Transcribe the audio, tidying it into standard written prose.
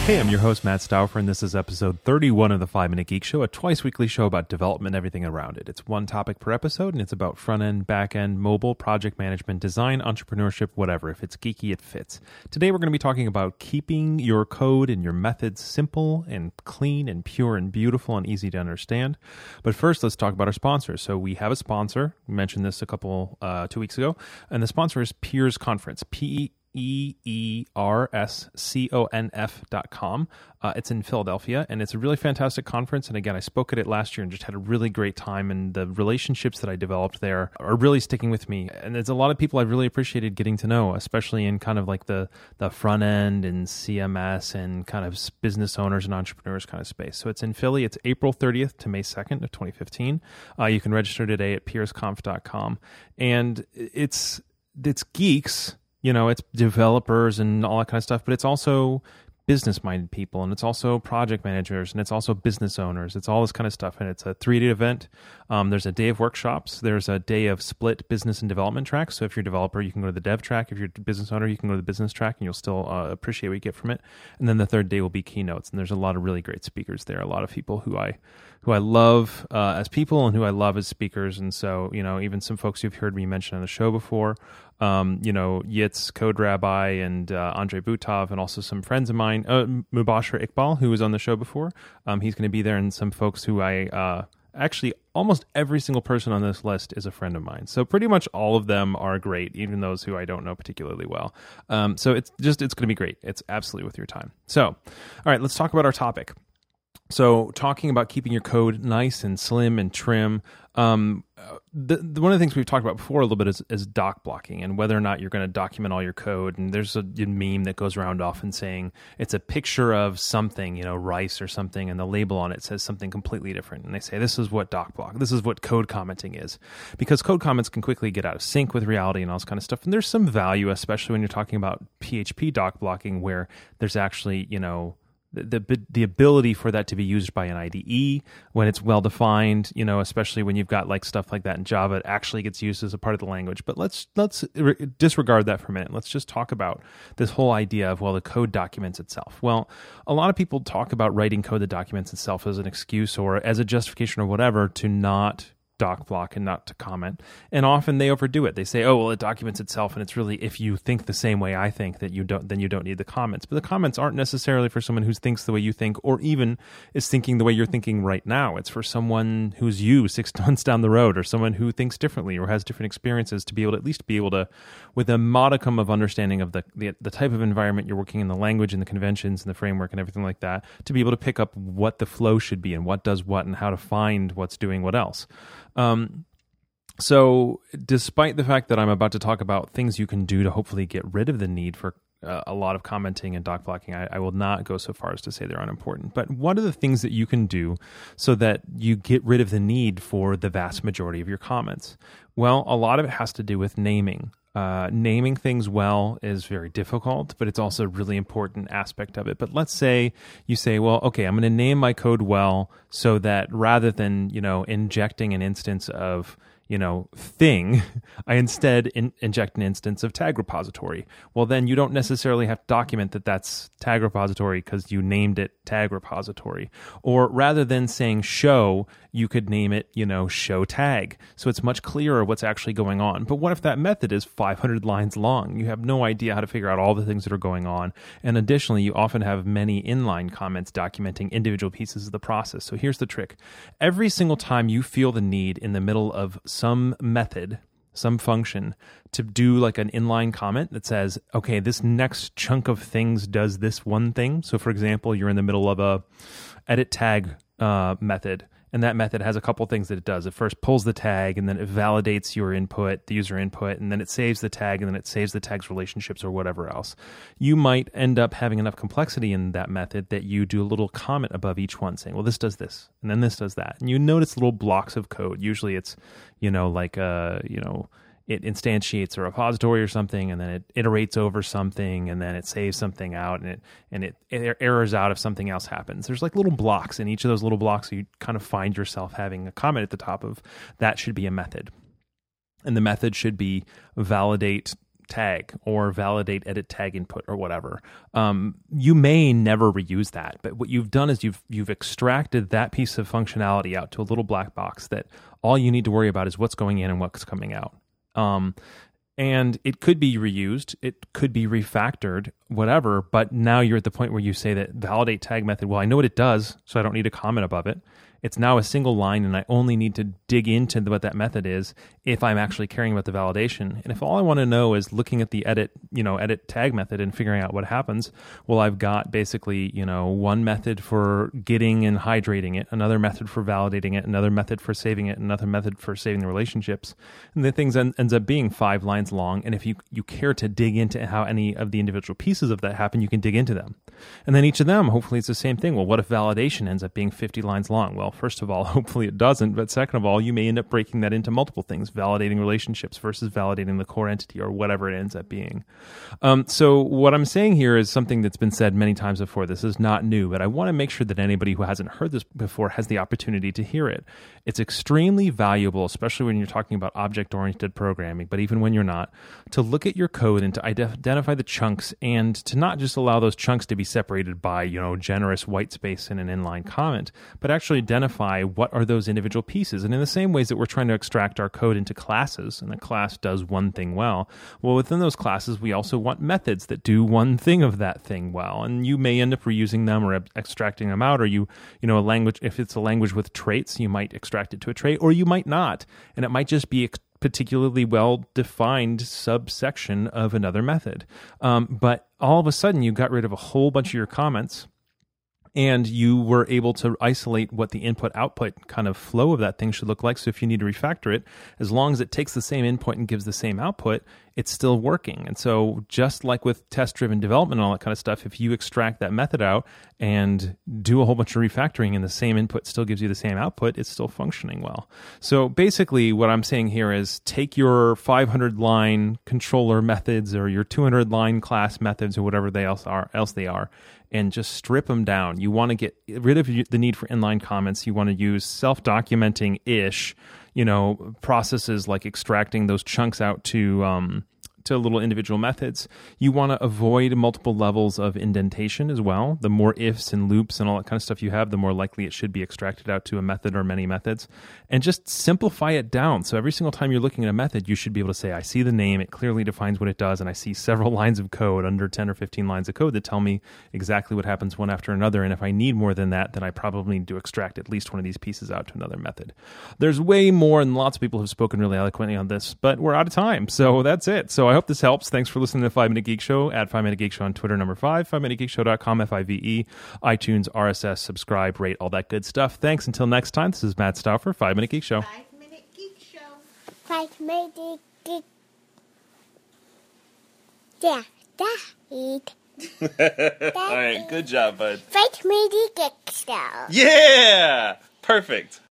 Hey, I'm your host, Matt Stauffer, and this is episode 31 of the 5-Minute Geek Show, a twice-weekly show about development and everything around it. It's one topic per episode, and it's about front-end, back-end, mobile, project management, design, entrepreneurship, whatever. If it's geeky, it fits. Today, we're going to be talking about keeping your code and your methods simple and clean and pure and beautiful and easy to understand. But first, let's talk about our sponsors. So we have a sponsor. We mentioned this 2 weeks ago, and the sponsor is Peers Conference, PEERSCONF.com. It's in Philadelphia, and it's a really fantastic conference. And again, I spoke at it last year and just had a really great time. And the relationships that I developed there are really sticking with me. And there's a lot of people I really appreciated getting to know, especially in kind of like the front end and CMS and kind of business owners and entrepreneurs kind of space. So it's in Philly. It's April 30th to May 2nd of 2015. You can register today at peersconf.com. And it's geeks. You know, it's developers and all that kind of stuff, but it's also business-minded people, and it's also project managers, and it's also business owners. It's all this kind of stuff, and it's a 3-day event. There's a day of workshops. There's a day of split business and development tracks. So if you're a developer, you can go to the dev track. If you're a business owner, you can go to the business track, and you'll still appreciate what you get from it. And then the third day will be keynotes, and there's a lot of really great speakers there, a lot of people who I love as people and who I love as speakers. And so, you know, even some folks you've heard me mention on the show before, Yitz, Code Rabbi, and Andrei Butov, and also some friends of mine, Mubashir Iqbal, who was on the show before. He's going to be there, and some folks who actually almost every single person on this list is a friend of mine. So pretty much all of them are great, even those who I don't know particularly well. So it's going to be great. It's absolutely worth your time. So, all right, let's talk about our topic. So talking about keeping your code nice and slim and trim, one of the things we've talked about before a little bit is doc blocking and whether or not you're going to document all your code. And there's a meme that goes around often saying it's a picture of something, you know, rice or something, and the label on it says something completely different. And they say, this is what doc block, this is what code commenting is. Because code comments can quickly get out of sync with reality and all this kind of stuff. And there's some value, especially when you're talking about PHP doc blocking, where there's actually, you know, the ability for that to be used by an IDE when it's well defined, you know, especially when you've got like stuff like that in Java, it actually gets used as a part of the language. But let's disregard that for a minute. Let's just talk about this whole idea of, well, the code documents itself. Well, a lot of people talk about writing code that documents itself as an excuse or as a justification or whatever to not doc block and not to comment. And often they overdo it. They say, oh, well, it documents itself, and it's really, if you think the same way I think, that then you don't need the comments. But the comments aren't necessarily for someone who thinks the way you think, or even is thinking the way you're thinking right now. It's for someone who's 6 months down the road, or someone who thinks differently or has different experiences, to be able to at least be able to, with a modicum of understanding of the type of environment you're working in, the language and the conventions and the framework and everything like that, to be able to pick up what the flow should be and what does what and how to find what's doing what else. So despite the fact that I'm about to talk about things you can do to hopefully get rid of the need for a lot of commenting and doc blocking, I will not go so far as to say they're unimportant. But what are the things that you can do so that you get rid of the need for the vast majority of your comments? Well, a lot of it has to do with naming. Naming things well is very difficult, but it's also a really important aspect of it. But let's say you say, well, okay, I'm going to name my code well so that rather than, you know, injecting an instance of, you know, thing, I instead inject an instance of tag repository. Well, then you don't necessarily have to document that that's tag repository because you named it tag repository. Or rather than saying show, you could name it, you know, show tag. So it's much clearer what's actually going on. But what if that method is 500 lines long? You have no idea how to figure out all the things that are going on. And additionally, you often have many inline comments documenting individual pieces of the process. So here's the trick. Every single time you feel the need in the middle of some method, some function, to do like an inline comment that says, okay, this next chunk of things does this one thing. So for example, you're in the middle of a edit tag method, and that method has a couple things that it does. It first pulls the tag, and then it validates your input, the user input, and then it saves the tag, and then it saves the tag's relationships or whatever else. You might end up having enough complexity in that method that you do a little comment above each one saying, well, this does this, and then this does that. And you notice little blocks of code. Usually it's, you know, like, it instantiates a repository or something, and then it iterates over something, and then it saves something out, and it errors out if something else happens. There's like little blocks, and each of those little blocks you kind of find yourself having a comment at the top of. That should be a method. And the method should be validate tag or validate edit tag input or whatever. You may never reuse that, but what you've done is you've extracted that piece of functionality out to a little black box that all you need to worry about is what's going in and what's coming out. And it could be reused, it could be refactored, whatever, but now you're at the point where you say that validate tag method, well, I know what it does, so I don't need a comment above it. It's now a single line, and I only need to dig into what that method is if I'm actually caring about the validation. And if all I want to know is looking at the edit tag method and figuring out what happens, well, I've got basically, one method for getting and hydrating it, another method for validating it, another method for saving it, another method for saving the relationships. And the thing ends up being 5 lines long. And if you care to dig into how any of the individual pieces of that happen, you can dig into them. And then each of them, hopefully it's the same thing. Well, what if validation ends up being 50 lines long? Well, first of all, hopefully it doesn't. But second of all, you may end up breaking that into multiple things, validating relationships versus validating the core entity or whatever it ends up being. So what I'm saying here is something that's been said many times before. This is not new, but I want to make sure that anybody who hasn't heard this before has the opportunity to hear it. It's extremely valuable, especially when you're talking about object-oriented programming, but even when you're not, to look at your code and to identify the chunks and to not just allow those chunks to be separated by, generous white space in an inline comment, but actually identify what are those individual pieces. And in the same ways that we're trying to extract our code into classes, and a class does one thing well, within those classes, we also want methods that do one thing of that thing well. And you may end up reusing them or extracting them out, or a language, if it's a language with traits, you might extract it to a trait, or you might not. And it might just be a particularly well-defined subsection of another method. But all of a sudden, you got rid of a whole bunch of your comments, and you were able to isolate what the input-output kind of flow of that thing should look like. So if you need to refactor it, as long as it takes the same input and gives the same output, it's still working. And so just like with test-driven development and all that kind of stuff, if you extract that method out and do a whole bunch of refactoring and the same input still gives you the same output, it's still functioning well. So basically what I'm saying here is take your 500-line controller methods or your 200-line class methods or whatever they else they are, and just strip them down. You want to get rid of the need for inline comments. You want to use self-documenting-ish, processes like extracting those chunks out to little individual methods. You want to avoid multiple levels of indentation as well. The more ifs and loops and all that kind of stuff you have, the more likely it should be extracted out to a method or many methods. And just simplify it down. So every single time you're looking at a method, you should be able to say, I see the name, it clearly defines what it does, and I see several lines of code, under 10 or 15 lines of code that tell me exactly what happens one after another. And if I need more than that, then I probably need to extract at least one of these pieces out to another method. There's way more, and lots of people have spoken really eloquently on this, but we're out of time. So that's it. So I hope this helps. Thanks for listening to 5 Minute Geek Show. At 5 Minute Geek Show on Twitter, number 5, 5minutegeekshow.com, FIVE, iTunes, RSS, subscribe, rate, all that good stuff. Thanks. Until next time, this is Matt Stauffer, 5 Minute Geek Show. 5 Minute Geek Show. 5 Minute Geek. Yeah, that. All right, good job, bud. 5 Minute Geek Show. Yeah! Perfect.